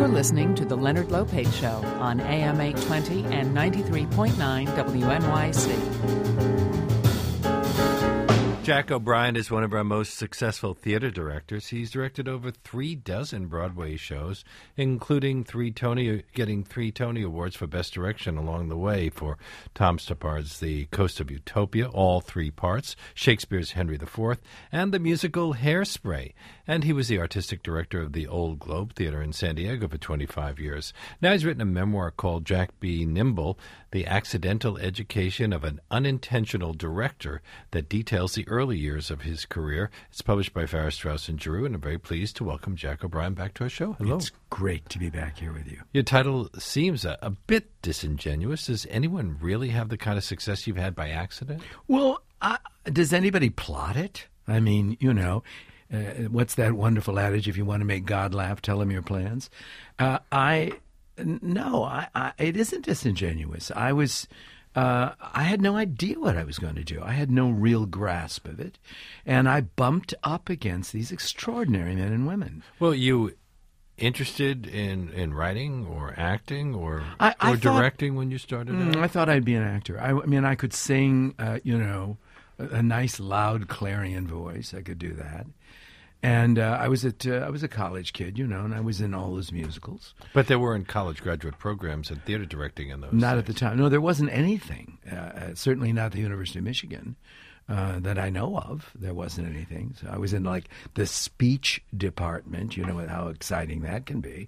You're listening to The Leonard Lopate Show on AM 820 and 93.9 WNYC. Jack O'Brien is one of our most successful theater directors. He's directed over 36 Broadway shows, including getting three Tony Awards for Best Direction along the way for Tom Stoppard's The Coast of Utopia, all three parts, Shakespeare's Henry IV, and the musical Hairspray. And he was the artistic director of the Old Globe Theater in San Diego for 25 years. Now he's written a memoir called Jack B. Nimble, The Accidental Education of an Unintentional Director, that details the early years of his career. It's published by Farrar, Straus and Giroux, and I'm very pleased to welcome Jack O'Brien back to our show. Hello. It's great to be back here with you. Your title seems a bit disingenuous. Does anyone really have the kind of success you've had by accident? Well, does anybody plot it? I mean, what's that wonderful adage? If you want to make God laugh, tell him your plans. It isn't disingenuous. I had no idea what I was going to do. I had no real grasp of it. And I bumped up against these extraordinary men and women. Well, you interested in writing or acting or directing when you started out? I thought I'd be an actor. I mean, I could sing, a nice, loud, clarion voice. I could do that. And I was a college kid, and I was in all those musicals. But there weren't college graduate programs in theater directing in those Not days. at the time. No, there wasn't anything. Certainly not at the University of Michigan that I know of. There wasn't anything. So I was in, the speech department, how exciting that can be.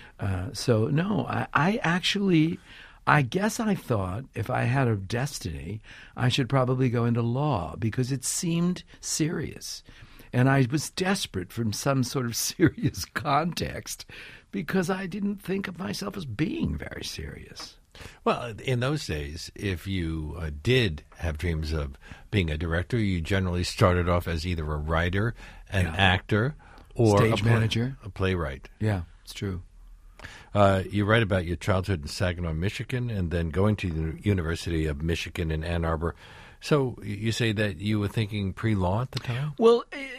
I guess I thought if I had a destiny, I should probably go into law because it seemed serious. And I was desperate for some sort of serious context because I didn't think of myself as being very serious. Well, in those days, if you did have dreams of being a director, you generally started off as either a writer, an actor, or stage manager, a playwright. Yeah, it's true. You write about your childhood in Saginaw, Michigan, and then going to the University of Michigan in Ann Arbor. So you say that you were thinking pre-law at the time? Well,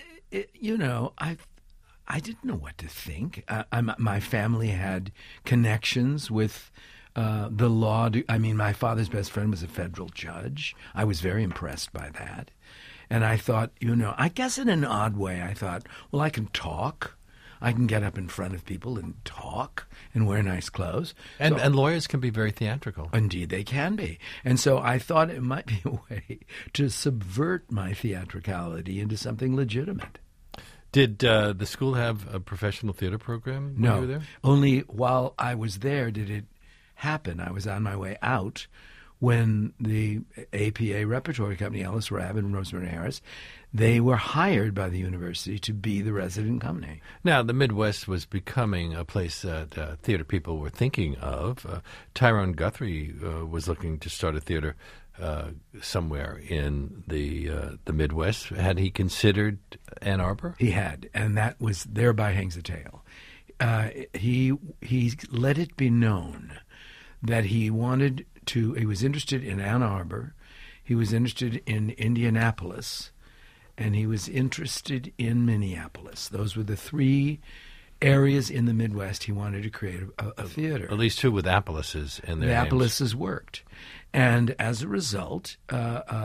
I didn't know what to think. My family had connections with the law. My father's best friend was a federal judge. I was very impressed by that. And I thought, I guess in an odd way, I thought, well, I can talk. I can get up in front of people and talk and wear nice clothes. And lawyers can be very theatrical. Indeed, they can be. And so I thought it might be a way to subvert my theatricality into something legitimate. Did the school have a professional theater program when you were there? Only while I was there did it happen. I was on my way out when the APA Repertory Company, Ellis Rabb and Rosemary Harris, they were hired by the university to be the resident company. Now, the Midwest was becoming a place that theater people were thinking of. Tyrone Guthrie was looking to start a theater somewhere in the Midwest. Had he considered Ann Arbor? He had, and that was thereby hangs the tale. He let it be known that he was interested in Ann Arbor, he was interested in Indianapolis, and he was interested in Minneapolis. Those were the three areas in the Midwest he wanted to create a theater. At least two with Appalases in their names. Appalases worked. And as a result, he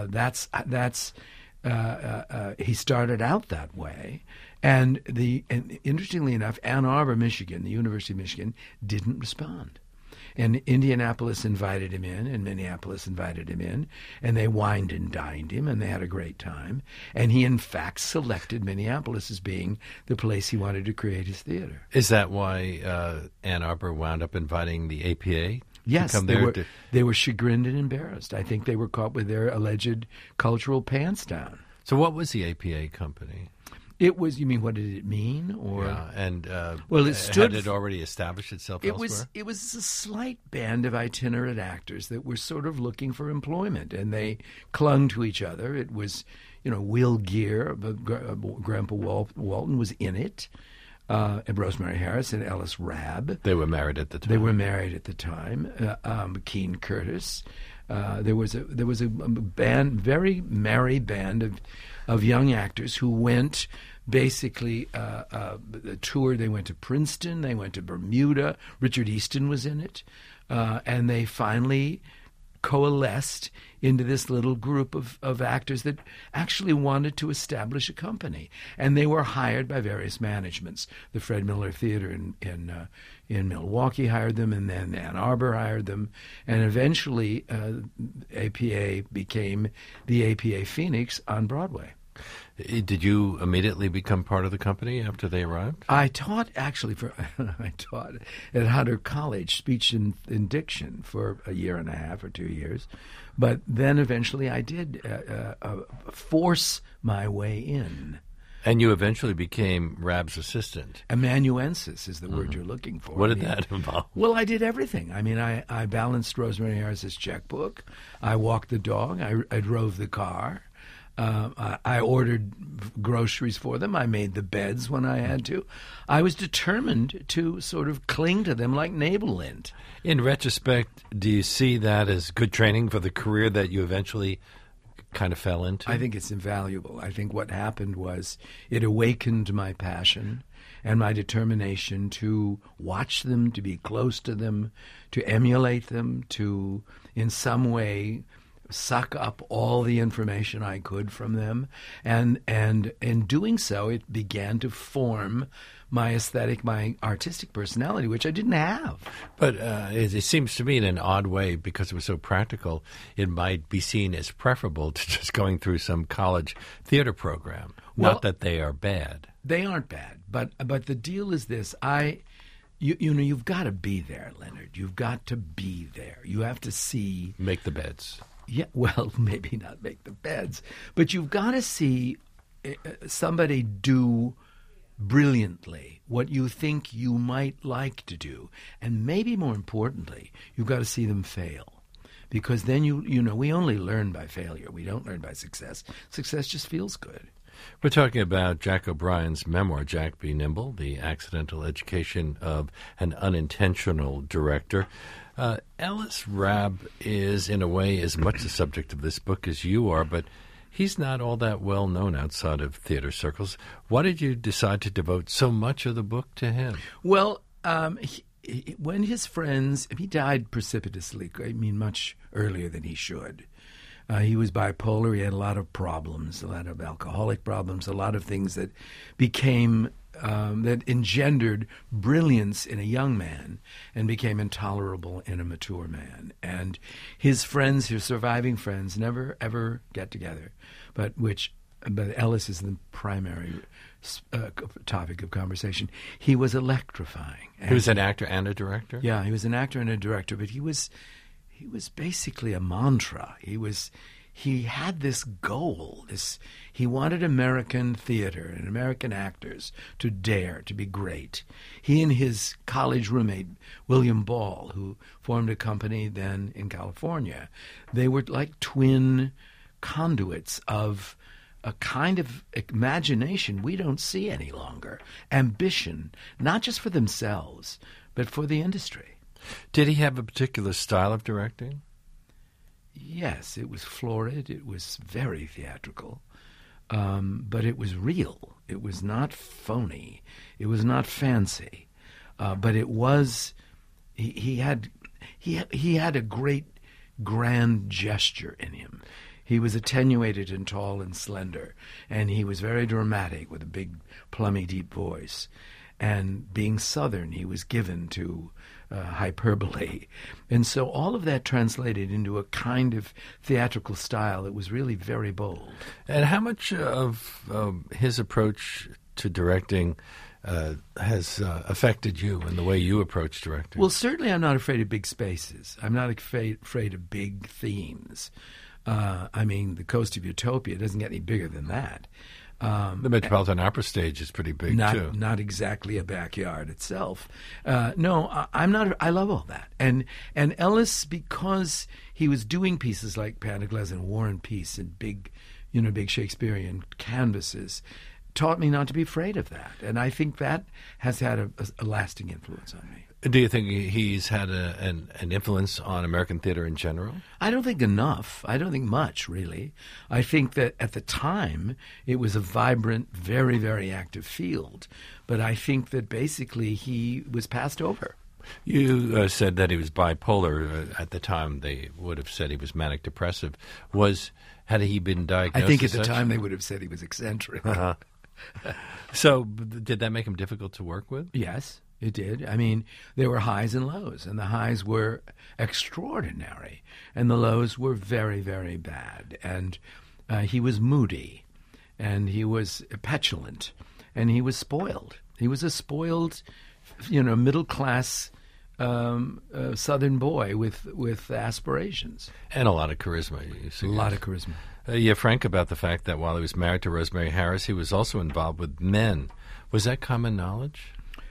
started out that way. And interestingly enough, Ann Arbor, Michigan, the University of Michigan, didn't respond. And Indianapolis invited him in, and Minneapolis invited him in, and they wined and dined him, and they had a great time. And he, in fact, selected Minneapolis as being the place he wanted to create his theater. Is that why Ann Arbor wound up inviting the APA? Yes, they were chagrined and embarrassed. I think they were caught with their alleged cultural pants down. So what was the APA company? It was, you mean, what did it mean? Or and well, had it already established itself elsewhere? It was a slight band of itinerant actors that were sort of looking for employment, and they clung to each other. It was, Will Geer, Grandpa Walton was in it, and Rosemary Harris and Ellis Rabb. They were married at the time. Keene Curtis. There was a band, very merry band of young actors who went basically the tour. They went to Princeton, they went to Bermuda. Richard Easton was in it, and they finally coalesced into this little group of actors that actually wanted to establish a company. And they were hired by various managements. The Fred Miller Theater in Milwaukee hired them, and then Ann Arbor hired them. And eventually APA became the APA Phoenix on Broadway. Did you immediately become part of the company after they arrived? I taught I taught at Hunter College speech and diction for a year and a half or 2 years, but then eventually I did force my way in. And you eventually became Rab's assistant. Amanuensis is the word you're looking for. What did that involve? Well, I did everything. I mean, I balanced Rosemary Harris's checkbook. I walked the dog. I drove the car. I ordered groceries for them. I made the beds when I had to. I was determined to sort of cling to them like navel lint. In retrospect, do you see that as good training for the career that you eventually kind of fell into? I think it's invaluable. I think what happened was it awakened my passion and my determination to watch them, to be close to them, to emulate them, to in some way suck up all the information I could from them, and in doing so, it began to form my aesthetic, my artistic personality, which I didn't have. But it seems to me in an odd way, because it was so practical, it might be seen as preferable to just going through some college theater program. Well, not that they are bad. They aren't bad, but the deal is this: you know, you've got to be there, Leonard. You've got to be there. You have to see. Make the beds. Yeah, well, maybe not make the beds, but you've got to see somebody do brilliantly what you think you might like to do. And maybe more importantly, you've got to see them fail. Because then, you know, we only learn by failure. We don't learn by success. Success just feels good. We're talking about Jack O'Brien's memoir, Jack B. Nimble, The Accidental Education of an Unintentional Director. Ellis Rabb is, in a way, as much the subject of this book as you are, but he's not all that well known outside of theater circles. Why did you decide to devote so much of the book to him? Well, when his friends, he died precipitously, I mean, much earlier than he should. He was bipolar. He had a lot of problems, a lot of alcoholic problems, a lot of things that became that engendered brilliance in a young man and became intolerable in a mature man. And his friends, his surviving friends, never ever get together. But Ellis is the primary topic of conversation. He was electrifying. He was an actor and a director? Yeah, he was an actor and a director, but he was basically a mantra. He had this goal. He wanted American theater and American actors to dare to be great. He and his college roommate, William Ball, who formed a company then in California, they were like twin conduits of a kind of imagination we don't see any longer. Ambition, not just for themselves, but for the industry. Did he have a particular style of directing? Yes, it was florid. It was very theatrical, but it was real. It was not phony. It was not fancy, but it was. He had a great grand gesture in him. He was attenuated and tall and slender, and he was very dramatic with a big, plummy, deep voice. And being Southern, he was given to hyperbole. And so all of that translated into a kind of theatrical style that was really very bold. And how much of his approach to directing has affected you in the way you approach directing? Well, certainly I'm not afraid of big spaces. I'm not afraid of big themes. I mean, the Coast of Utopia doesn't get any bigger than that. The Metropolitan Opera stage is pretty big, too. Not exactly a backyard itself. No, I'm not. I love all that. And Ellis, because he was doing pieces like Pantagles and War and Peace and big Shakespearean canvases, taught me not to be afraid of that. And I think that has had a lasting influence on me. Do you think he's had an influence on American theater in general? I don't think enough. I don't think much, really. I think that at the time it was a vibrant, very, very active field. But I think that basically he was passed over. You said that he was bipolar. At the time, they would have said he was manic depressive. Had he been diagnosed? I think at the time they would have said he was eccentric. Uh-huh. So did that make him difficult to work with? Yes, it did. I mean, there were highs and lows, and the highs were extraordinary, and the lows were very, very bad. And he was moody, and he was petulant, and he was spoiled. He was a spoiled, middle-class Southern boy with aspirations. And a lot of charisma. A lot of charisma. You're frank about the fact that while he was married to Rosemary Harris, he was also involved with men. Was that common knowledge?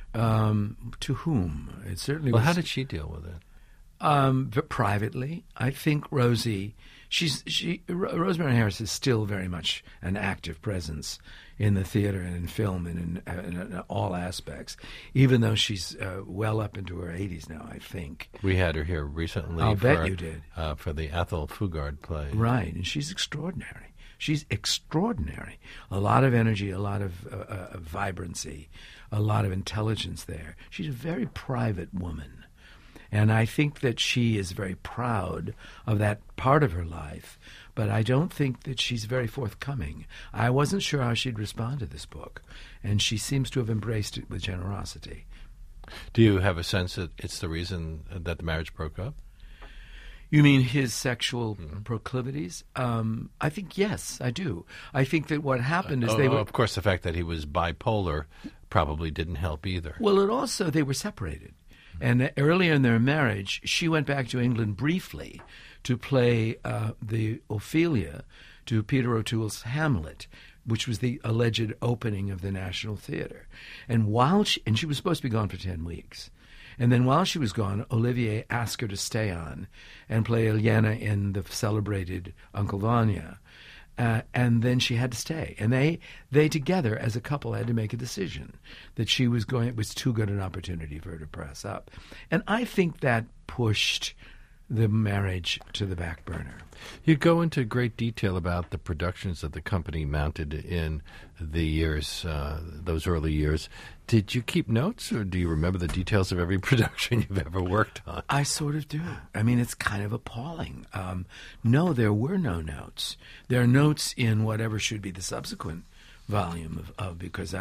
To whom? It certainly was. Well, how did she deal with it? Privately. I think Rosemary Harris is still very much an active presence in the theater and in film and in all aspects, even though she's well up into her 80s now, I think. We had her here recently. I'll bet you did. For the Ethel Fugard play. Right, and she's extraordinary. She's extraordinary. A lot of energy, a lot of vibrancy, a lot of intelligence there. She's a very private woman. And I think that she is very proud of that part of her life, but I don't think that she's very forthcoming. I wasn't sure how she'd respond to this book, and she seems to have embraced it with generosity. Do you have a sense that it's the reason that the marriage broke up? You mean his sexual proclivities? I think, yes, I do. I think that what happened is Of course, the fact that he was bipolar probably didn't help either. Well, they were separated. And earlier in their marriage, she went back to England briefly to play the Ophelia to Peter O'Toole's Hamlet, which was the alleged opening of the National Theatre. And she was supposed to be gone for 10 weeks. And then while she was gone, Olivier asked her to stay on and play Elena in the celebrated Uncle Vanya. And then she had to stay. And they together, as a couple, had to make a decision that it was too good an opportunity for her to press up. And I think that pushed the marriage to the back burner. You go into great detail about the productions that the company mounted in the years, those early years. Did you keep notes, or do you remember the details of every production you've ever worked on? I sort of do. I mean, it's kind of appalling. No, there were no notes. There are notes in whatever should be the subsequent volume because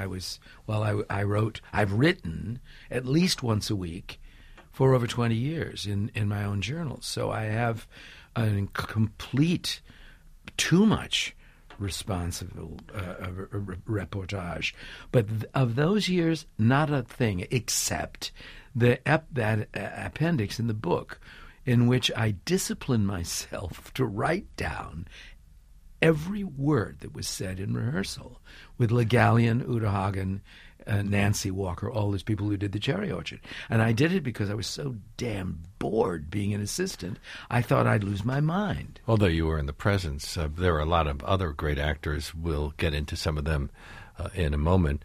I've written at least once a week for over 20 years in my own journals. So I have a complete, too much responsible reportage. But of those years, not a thing except that appendix in the book in which I disciplined myself to write down every word that was said in rehearsal with Le Gallienne, Uta Hagen, Nancy Walker, all those people who did the Cherry Orchard. And I did it because I was so damn bored being an assistant, I thought I'd lose my mind. Although you were in the presence, there are a lot of other great actors. We'll get into some of them in a moment.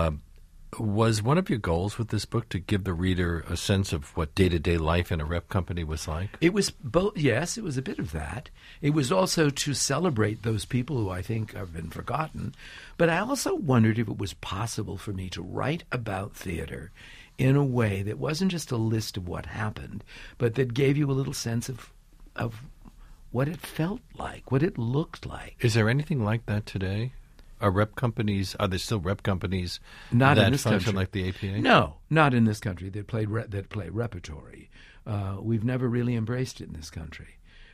Was one of your goals with this book to give the reader a sense of what day-to-day life in a rep company was like? It was both. Yes, it was a bit of that. It was also to celebrate those people who I think have been forgotten. But I also wondered if it was possible for me to write about theater in a way that wasn't just a list of what happened, but that gave you a little sense of what it felt like, what it looked like. Is there anything like that today? Are there still rep companies not that in this function country. like the APA? No, not in this country that play repertory. We've never really embraced it in this country.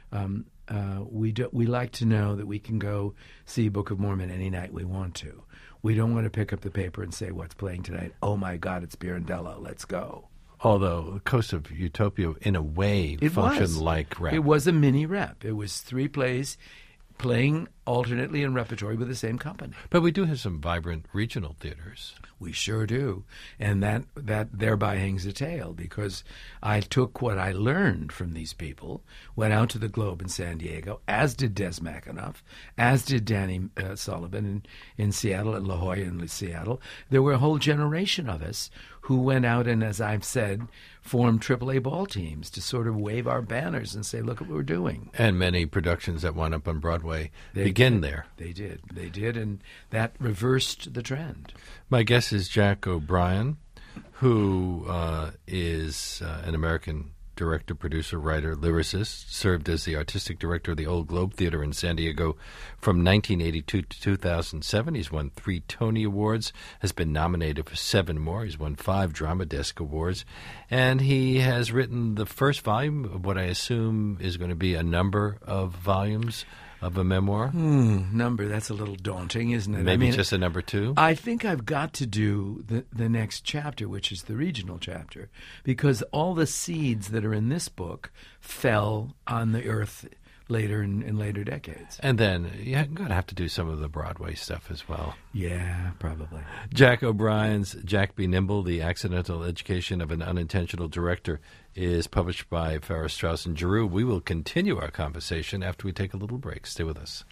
We like to know that we can go see Book of Mormon any night we want to. We don't want to pick up the paper and say, what's playing tonight? Oh, my God, it's Pirandello. Let's go. Although Coast of Utopia, in a way, functioned like rep. It was a mini rep. It was 3 plays playing alternately in repertory with the same company. But we do have some vibrant regional theaters. We sure do. And that thereby hangs a tale, because I took what I learned from these people, went out to the Globe in San Diego, as did Des McAnuff, as did Danny Sullivan in Seattle, and La Jolla in Seattle. There were a whole generation of us who went out and, as I've said, formed AAA ball teams to sort of wave our banners and say, look what we're doing. And many productions that wound up on Broadway begin there. They did, and that reversed the trend. My guest is Jack O'Brien, who is an American director, producer, writer, lyricist, served as the artistic director of the Old Globe Theater in San Diego from 1982 to 2007. He's won 3 Tony Awards, has been nominated for 7 more. He's won 5 Drama Desk Awards, and he has written the first volume of what I assume is going to be a number of volumes of a memoir. Number, that's a little daunting, isn't it? Maybe just a number 2? I think I've got to do the next chapter, which is the regional chapter, because all the seeds that are in this book fell on the earth later in later decades. And then you're going to have to do some of the Broadway stuff as well. Yeah, probably. Jack O'Brien's Jack Be Nimble, The Accidental Education of an Unintentional Director, is published by Farrar, Straus and Giroux. We will continue our conversation after we take a little break. Stay with us.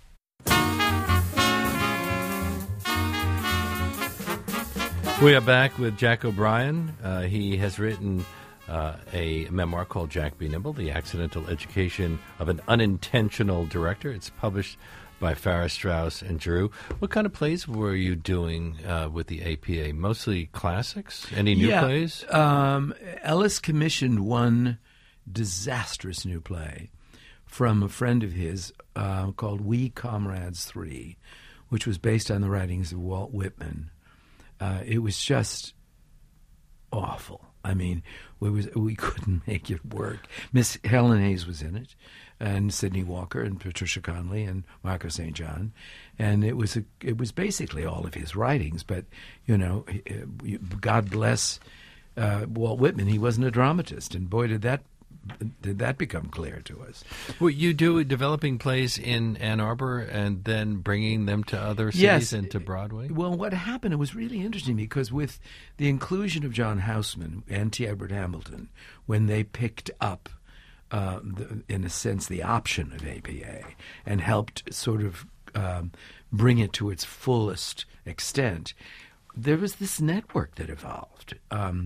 We are back with Jack O'Brien. He has written a memoir called Jack Be Nimble, The Accidental Education of an Unintentional Director. It's published by Farrar, Straus and Giroux. What kind of plays were you doing with the APA? Mostly classics? Any new plays? Ellis commissioned one disastrous new play from a friend of his called We Comrades 3, which was based on the writings of Walt Whitman. It was just awful. I mean, we couldn't make it work. Miss Helen Hayes was in it, and Sidney Walker, and Patricia Conley, and Marco St. John, and it was basically all of his writings. But God bless Walt Whitman. He wasn't a dramatist, and boy, did that become clear to us. Well, you do developing plays in Ann Arbor and then bringing them to other cities and to Broadway? Well, what happened, it was really interesting, because with the inclusion of John Houseman and T. Edward Hamilton, when they picked up, in a sense, the option of APA and helped sort of bring it to its fullest extent, there was this network that evolved.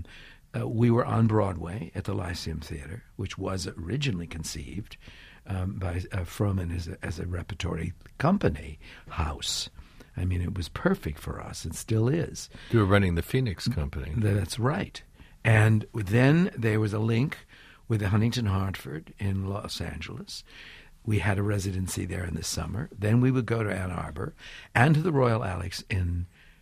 We were on Broadway at the Lyceum Theater, which was originally conceived by Frohman as a repertory company house. I mean, it was perfect for us. It still is. You were running the Phoenix Company. That's right. And then there was a link with the Huntington Hartford in Los Angeles. We had a residency there in the summer. Then we would go to Ann Arbor and to the Royal Alex in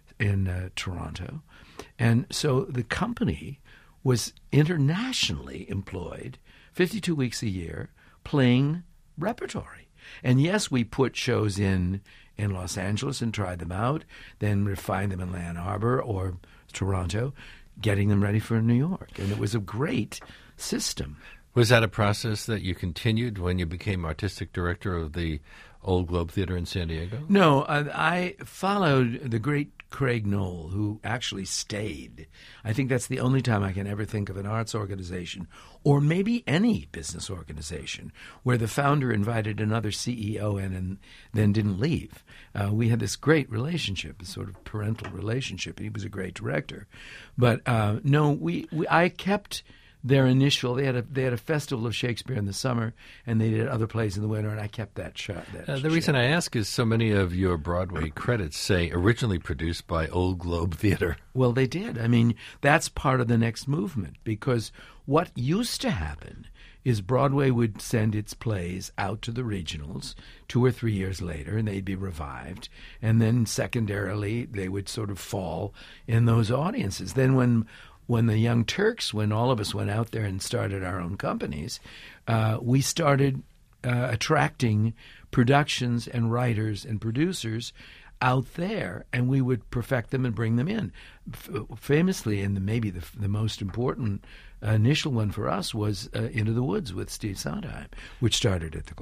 Toronto. And so the company was internationally employed 52 weeks a year playing repertory. And yes, we put shows in Los Angeles and tried them out, then refined them in Ann Arbor or Toronto, getting them ready for New York. And it was a great system. Was that a process that you continued when you became artistic director of the Old Globe Theater in San Diego? No, I followed the great Craig Knoll, who actually stayed. I think that's the only time I can ever think of an arts organization, or maybe any business organization, where the founder invited another CEO in and then didn't leave. We had this great relationship, a sort of parental relationship. He was a great director. But no, I kept their initial. They had a festival of Shakespeare in the summer, and they did other plays in the winter, and I kept that shot. The reason I ask is so many of your Broadway credits say originally produced by Old Globe Theater. Well, they did. I mean, that's part of the next movement, because what used to happen is Broadway would send its plays out to the regionals 2 or 3 years later, and they'd be revived, and then secondarily they would sort of fall in those audiences. Then when the Young Turks, when all of us went out there and started our own companies, we started attracting productions and writers and producers out there, and we would perfect them and bring them in. Famously, and maybe the most important initial one for us was Into the Woods with Steve Sondheim, which started at the Globe.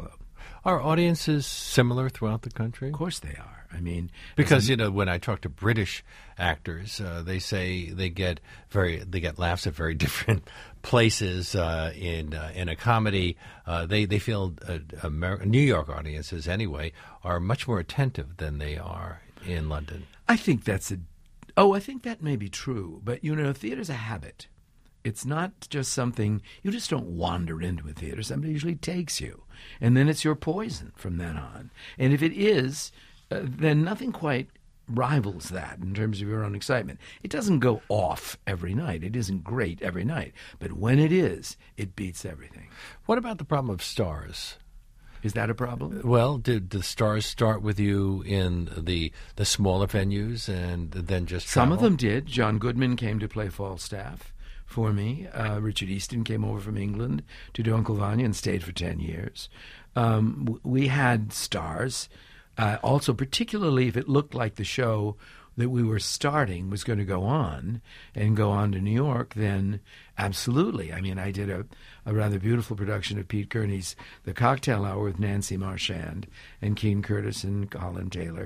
Are audiences similar throughout the country? Of course they are. I mean, because when I talk to British actors, they say they get laughs at very different places. In a comedy, they feel New York audiences anyway are much more attentive than they are in London. I think I think that may be true. But theater's a habit. It's not just something, you just don't wander into a theater. Somebody usually takes you. And then it's your poison from then on. And if it is, then nothing quite rivals that in terms of your own excitement. It doesn't go off every night. It isn't great every night. But when it is, it beats everything. What about the problem of stars? Is that a problem? Well, did the stars start with you in the smaller venues and then just travel? Some of them did. John Goodman came to play Falstaff for me. Richard Easton came over from England to do Uncle Vanya and stayed for 10 years. We had stars. Also, particularly if it looked like the show that we were starting was going to go on to New York, then absolutely. I mean, I did a rather beautiful production of Pete Gurney's The Cocktail Hour with Nancy Marchand and Keane Curtis and Colin Taylor.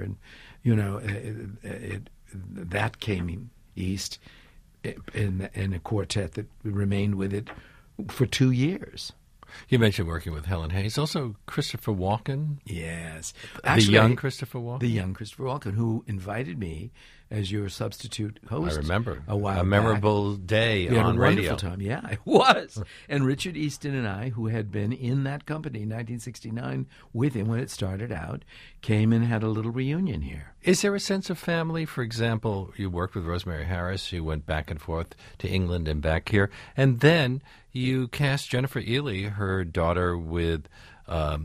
And, that came east in a quartet that remained with it for 2 years. You mentioned working with Helen Hayes. Also, Christopher Walken. Yes. Actually, the young Christopher Walken? The young Christopher Walken, who invited me as your substitute host. I remember. A while memorable back. day we had on a radio. Wonderful time. Yeah, it was. And Richard Easton and I, who had been in that company in 1969 with him when it started out, came and had a little reunion here. Is there a sense of family? For example, you worked with Rosemary Harris. You went back and forth to England and back here. And then you cast Jennifer Ely, her daughter, with a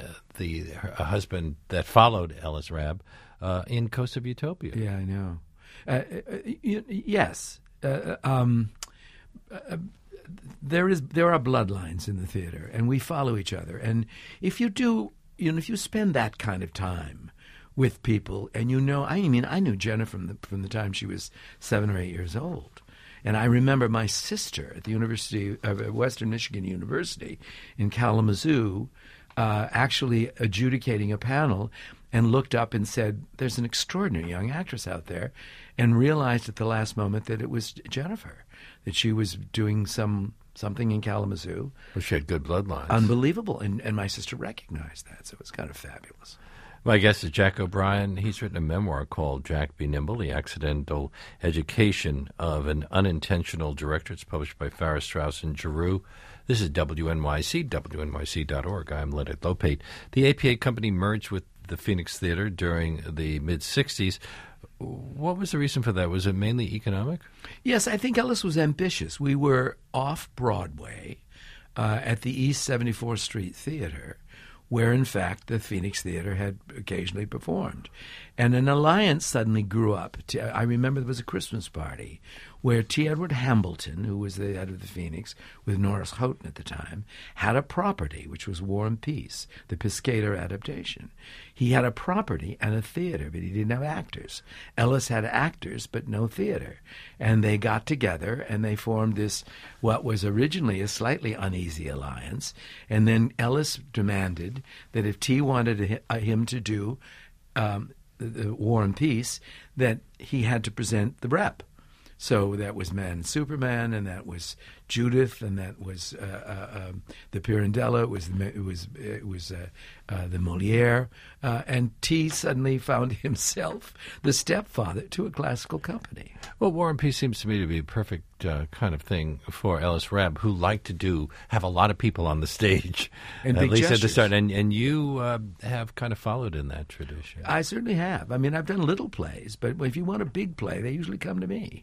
husband that followed Ellis Rabb, in Coast of Utopia. Yeah, I know. Yes. There are bloodlines in the theater, and we follow each other. And if you do, if you spend that kind of time with people, and I knew Jenna from the time she was 7 or 8 years old. And I remember my sister at the University of Western Michigan University in Kalamazoo actually adjudicating a panel and looked up and said, there's an extraordinary young actress out there, and realized at the last moment that it was Jennifer, that she was doing something in Kalamazoo. Well, she had good bloodlines. Unbelievable. And my sister recognized that, so it was kind of fabulous. My guest is Jack O'Brien. He's written a memoir called Jack Be Nimble, The Accidental Education of an Unintentional Director. It's published by Farrar, Straus and Giroux. This is WNYC, WNYC.org. I'm Leonard Lopate. The APA company merged with the Phoenix Theater during the mid-'60s. What was the reason for that? Was it mainly economic? Yes, I think Ellis was ambitious. We were off Broadway at the East 74th Street Theater, where, in fact, the Phoenix Theater had occasionally performed. And an alliance suddenly grew up. I remember there was a Christmas party where T. Edward Hambleton, who was the head of the Phoenix, with Norris Houghton at the time, had a property, which was War and Peace, the Piscator adaptation. He had a property and a theater, but he didn't have actors. Ellis had actors, but no theater. And they got together, and they formed this, what was originally a slightly uneasy alliance. And then Ellis demanded that if T wanted him to do the War and Peace, that he had to present the rep. So that was Man and Superman, and that was Judith, and that was the Pirandello. It was the Moliere, and T suddenly found himself the stepfather to a classical company. Well, War and Peace seems to me to be a perfect kind of thing for Ellis Rabb, who liked to have a lot of people on the stage, and at big least gestures. at the start. And you have kind of followed in that tradition. I certainly have. I mean, I've done little plays, but if you want a big play, they usually come to me.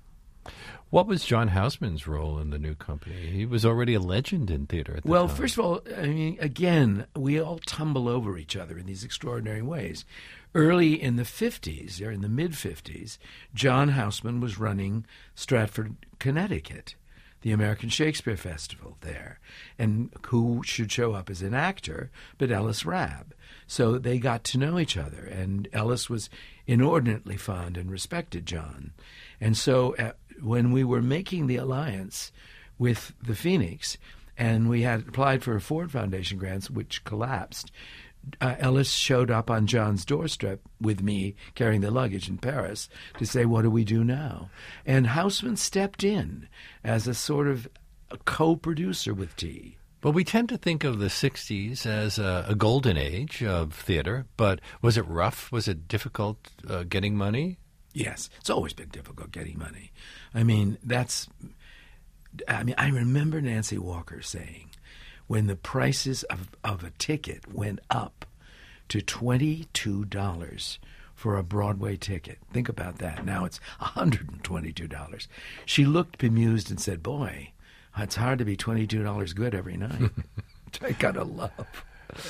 What was John Houseman's role in the new company? He was already a legend in theater at the Well, time. first of all, I mean, again, we all tumble over each other in these extraordinary ways. Early in the 50s, or in the mid-50s, John Houseman was running Stratford, Connecticut, the American Shakespeare Festival there. And who should show up as an actor but Ellis Rabb? So they got to know each other, and Ellis was inordinately fond and respected John. And so when we were making the alliance with the Phoenix, and we had applied for a Ford Foundation grants, which collapsed. Ellis showed up on John's doorstep with me carrying the luggage in Paris to say, what do we do now? And Houseman stepped in as a sort of a co-producer with T. Well, we tend to think of the 60s as a golden age of theater, but was it rough? Was it difficult getting money? Yes, it's always been difficult getting money. I remember Nancy Walker saying, when the prices of a ticket went up to $22 for a Broadway ticket. Think about that. Now it's $122. She looked bemused and said, boy, it's hard to be $22 good every night. I gotta love.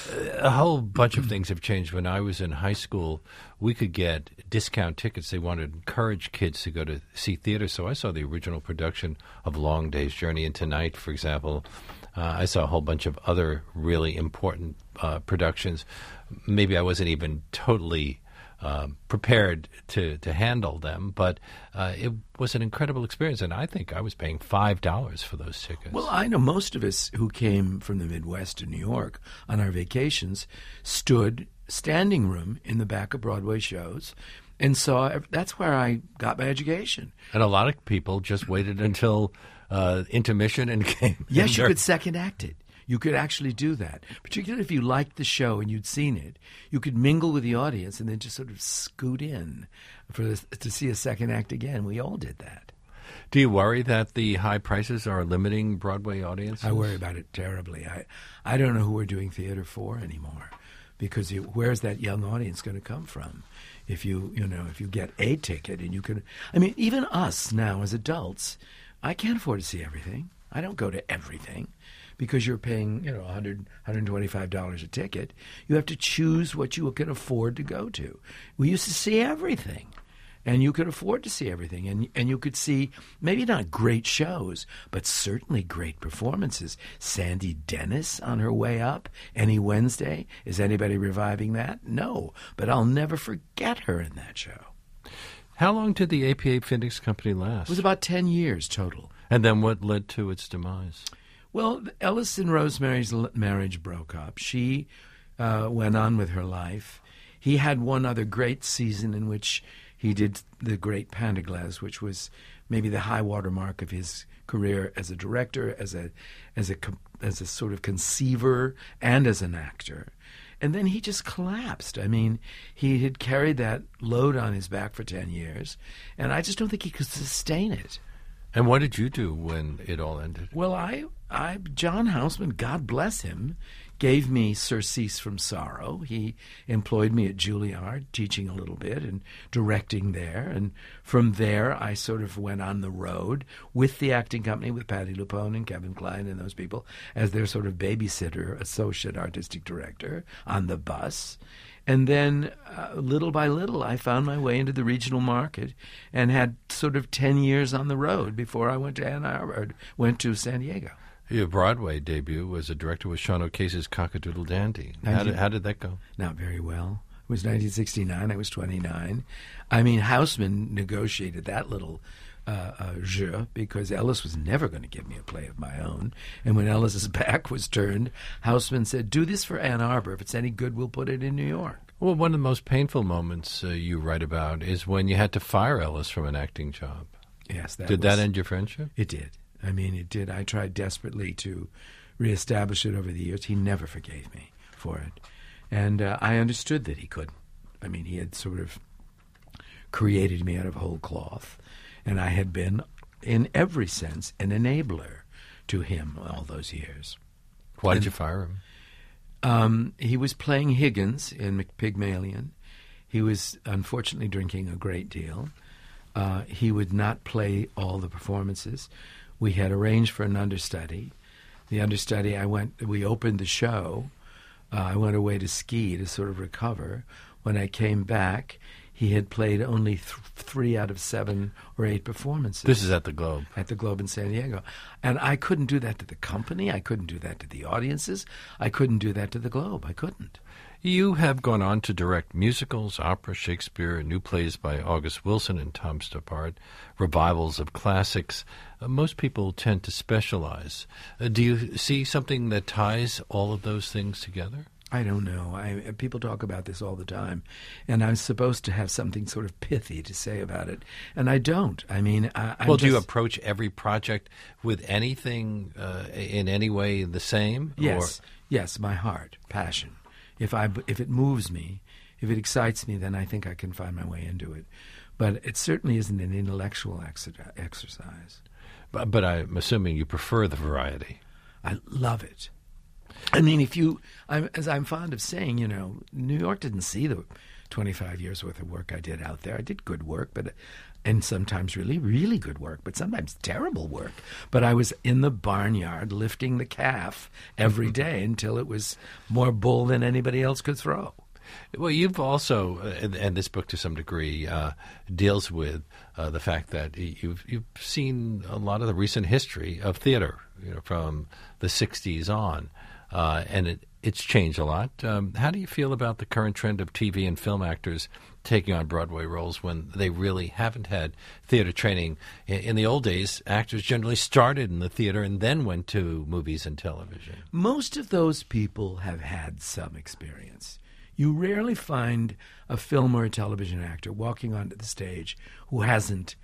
A whole bunch of things have changed. When I was in high school, we could get discount tickets. They wanted to encourage kids to go to see theater. So I saw the original production of Long Day's Journey into Night, for example. I saw a whole bunch of other really important productions. Maybe I wasn't even totally prepared to handle them, but it was an incredible experience, and I think I was paying $5 for those tickets. Well, I know most of us who came from the Midwest to New York on our vacations stood standing room in the back of Broadway shows and saw. That's where I got my education. And a lot of people just waited until intermission and came. Yes, you could second act it. You could actually do that, particularly if you liked the show and you'd seen it. You could mingle with the audience and then just sort of scoot in to see a second act again. We all did that. Do you worry that the high prices are limiting Broadway audiences? I worry about it terribly. I don't know who we're doing theater for anymore, because where's that young audience going to come from? If you get a ticket and you can, even us now as adults, I can't afford to see everything. I don't go to everything. Because you're paying, $100, $125 a ticket, you have to choose what you can afford to go to. We used to see everything, and you could afford to see everything, and you could see maybe not great shows, but certainly great performances. Sandy Dennis on her way up any Wednesday. Is anybody reviving that? No, but I'll never forget her in that show. How long did the APA Phoenix Company last? It was about 10 years total. And then what led to its demise? Well, Ellis and Rosemary's marriage broke up. She went on with her life. He had one other great season in which he did The Great Pantaglass, which was maybe the high water mark of his career as a director, as a sort of conceiver, and as an actor. And then he just collapsed. He had carried that load on his back for 10 years, and I just don't think he could sustain it. And what did you do when it all ended? Well, John Houseman, God bless him, gave me Surcease from Sorrow. He employed me at Juilliard, teaching a little bit and directing there. And from there, I sort of went on the road with the acting company, with Patti LuPone and Kevin Kline and those people, as their sort of babysitter, associate artistic director on the bus. And then, little by little, I found my way into the regional market and had sort of 10 years on the road before I went to Ann Arbor, went to San Diego. Your Broadway debut as a director was Sean O'Case's Cock-a-Doodle Dandy. How did that go? Not very well. It was 1969. I was 29. Houseman negotiated that little jeu because Ellis was never going to give me a play of my own. And when Ellis's back was turned, Houseman said, do this for Ann Arbor. If it's any good, we'll put it in New York. Well, one of the most painful moments you write about is when you had to fire Ellis from an acting job. Yes. Did that end your friendship? It did. It did. I tried desperately to reestablish it over the years. He never forgave me for it. And I understood that he couldn't. He had sort of created me out of whole cloth. And I had been, in every sense, an enabler to him all those years. Why did you fire him? He was playing Higgins in Pygmalion. He was, unfortunately, drinking a great deal. He would not play all the performances. We had arranged for an understudy. The understudy, we opened the show. I went away to ski to sort of recover. When I came back, he had played only 3 out of 7 or 8 performances. This is at the Globe. At the Globe in San Diego. And I couldn't do that to the company. I couldn't do that to the audiences. I couldn't do that to the Globe. I couldn't. You have gone on to direct musicals, opera, Shakespeare, new plays by August Wilson and Tom Stoppard, revivals of classics. Most people tend to specialize. Do you see something that ties all of those things together? I don't know. People talk about this all the time, and I'm supposed to have something sort of pithy to say about it, and I don't. I mean, do you approach every project with anything in any way the same? Yes, yes, my heart, passion. If it moves me, if it excites me, then I think I can find my way into it. But it certainly isn't an intellectual exercise. But I'm assuming you prefer the variety. I love it. I mean, as I'm fond of saying, New York didn't see the 25 years worth of work I did out there. I did good work, and sometimes really, really good work, but sometimes terrible work. But I was in the barnyard lifting the calf every day until it was more bull than anybody else could throw. Well, you've also, and this book to some degree deals with the fact that you've seen a lot of the recent history of theater, from the 60s on, and it's changed a lot. How do you feel about the current trend of TV and film actors taking on Broadway roles when they really haven't had theater training? In the old days, actors generally started in the theater and then went to movies and television. Most of those people have had some experience. You rarely find a film or a television actor walking onto the stage who hasn't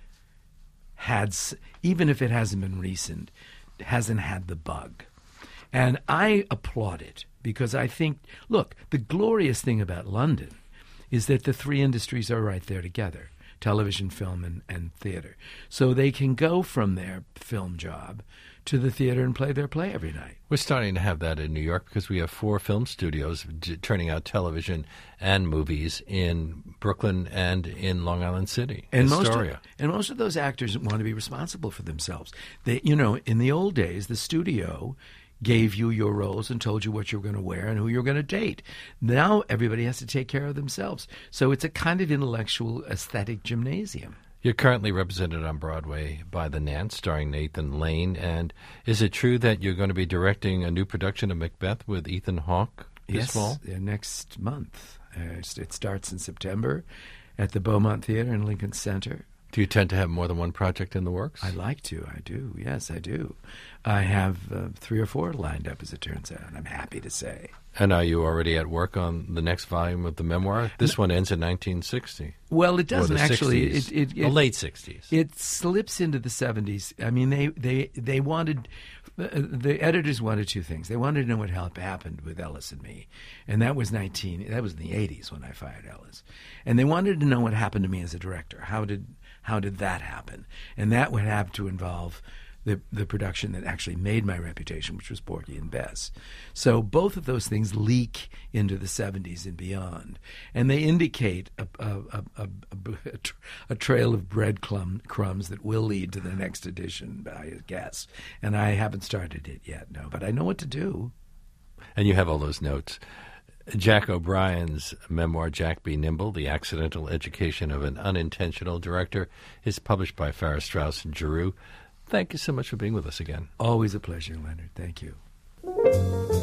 had, even if it hasn't been recent, hasn't had the bug. And I applaud it because I think, look, the glorious thing about London is that the 3 industries are right there together, television, film, and theater. So they can go from their film job to the theater and play their play every night. We're starting to have that in New York because we have 4 film studios turning out television and movies in Brooklyn and in Long Island City, Astoria. Most of those actors want to be responsible for themselves. They, in the old days, the studio gave you your roles and told you what you were going to wear and who you were going to date. Now everybody has to take care of themselves. So it's a kind of intellectual aesthetic gymnasium. You're currently represented on Broadway by The Nance, starring Nathan Lane. And is it true that you're going to be directing a new production of Macbeth with Ethan Hawke this fall? Yes, next month. It starts in September at the Beaumont Theater in Lincoln Center. Do you tend to have more than one project in the works? I like to. I do. Yes, I do. I have 3 or 4 lined up, as it turns out, I'm happy to say. And are you already at work on the next volume of the memoir? This one ends in 1960. Well, it doesn't actually. The late 60s. It slips into the 70s. I mean, they wanted, the editors wanted 2 things. They wanted to know what happened with Ellis and me, and that was in the 80s when I fired Ellis, and they wanted to know what happened to me as a director. How did that happen? And that would have to involve the production that actually made my reputation, which was Porgy and Bess. So both of those things leak into the 70s and beyond, and they indicate a trail of breadcrumbs that will lead to the next edition, I guess. And I haven't started it yet, no, but I know what to do. And you have all those notes. Jack O'Brien's memoir, Jack Be Nimble, The Accidental Education of an Unintentional Director, is published by Farrar, Straus and Giroux. Thank you so much for being with us again. Always a pleasure, Leonard. Thank you.